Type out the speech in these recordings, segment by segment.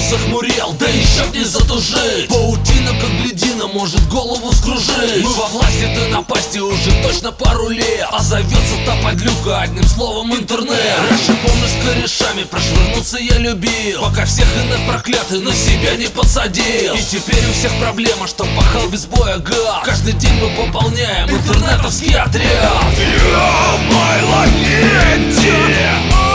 захмурел, да еще б не затужить. Паутина, как блядина, может голову скружить. Мы во власти, ты напасти уже точно пару лет. А зовется-то подлюка одним словом интернет. Раньше, помню, с корешами прошвырнуться я любил, пока всех инет проклятый на себя не подсадил. И теперь у всех проблема, что пахал без боя гад. Каждый день мы пополняем интернетовский отряд. Я мой легенде.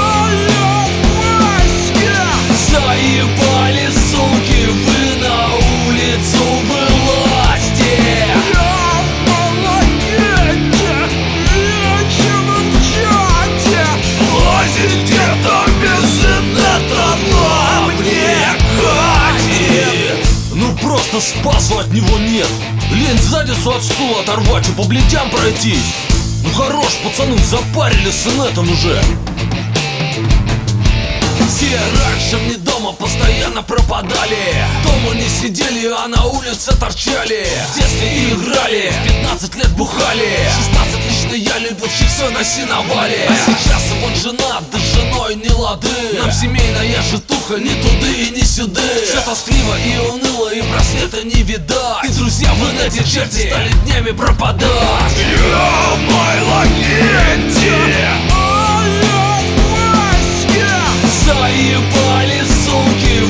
Заебали, суки, вы на улицу вылазьте. Я в легенде. Вечером в чате. Лазить где-то без инета нам не катит. Ну просто спасу от него нет. Лень задницу от стула оторвать и по блядям пройтись. Ну хорош, пацаны, запарили с инетом уже. Все раньше мне дома постоянно пропадали. Дома не сидели, а на улице торчали. В детстве играли, в 15 лет бухали. 16 лично я любивших все на сеновале. А сейчас вот женат, да с женой не лады. Нам семейная житуха ни туды и ни сюды. Все тоскливо и уныло, и просвета не видать. И друзья в инете черти стали днями пропадать. Я мой легенде. Заебали, суки,